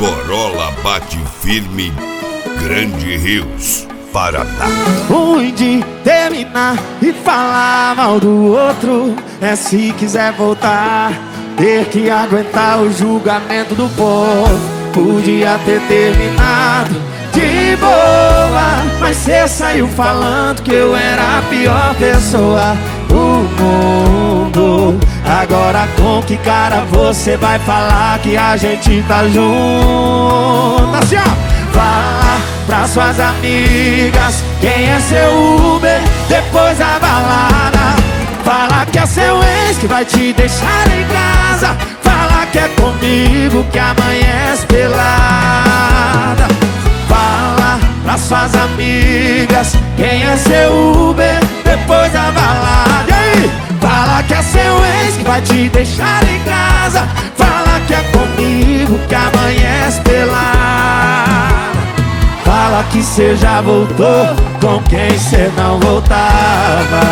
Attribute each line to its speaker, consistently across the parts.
Speaker 1: Corolla bate firme, Grande Rios, Paraná.
Speaker 2: Ruim de terminar e falar mal do outro é se quiser voltar, ter que aguentar o julgamento do povo. Podia ter terminado de boa, mas cê saiu falando que eu era a pior pessoa do mundo. Agora com que cara você vai falar que a gente tá junto? Assim, ó. Fala pra suas amigas quem é seu Uber depois da balada. Fala que é seu ex que vai te deixar em casa. Fala que é comigo que amanhece pelada. Fala pra suas amigas quem é seu Uber depois da balada. E aí? Fala que é seu ex que vai te deixar em casa. Fala que é comigo que amanhece pelada. Fala que cê já voltou com quem cê não voltava.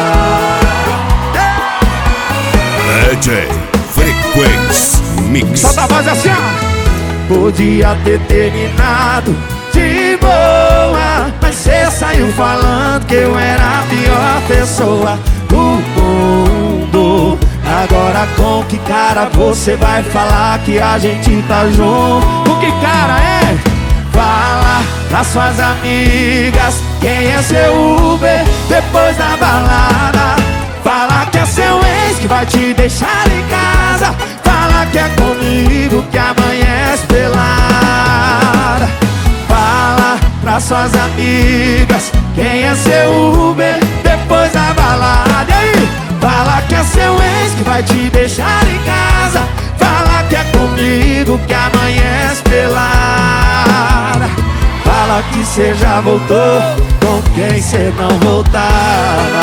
Speaker 1: DJ Frequency Mix.
Speaker 2: Solta a voz assim, ó. Podia ter terminado de boa, mas cê saiu falando que eu era a pior pessoa do mundo. Agora com que cara você vai falar que a gente tá junto? Com que cara é? Fala pra suas amigas quem é seu Uber depois da balada. Fala que é seu ex que vai te deixar em casa. Fala que é comigo que amanhece pelada. Fala pra suas amigas quem é seu Uber depois da balada. E aí? Fala que é seu ex que vai te deixar em casa. Fala que é comigo que amanhece pelada. Fala que cê já voltou com quem cê não voltava.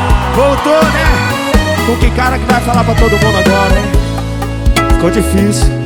Speaker 2: Voltou, né? Com que cara que vai falar pra todo mundo agora, hein? Ficou difícil.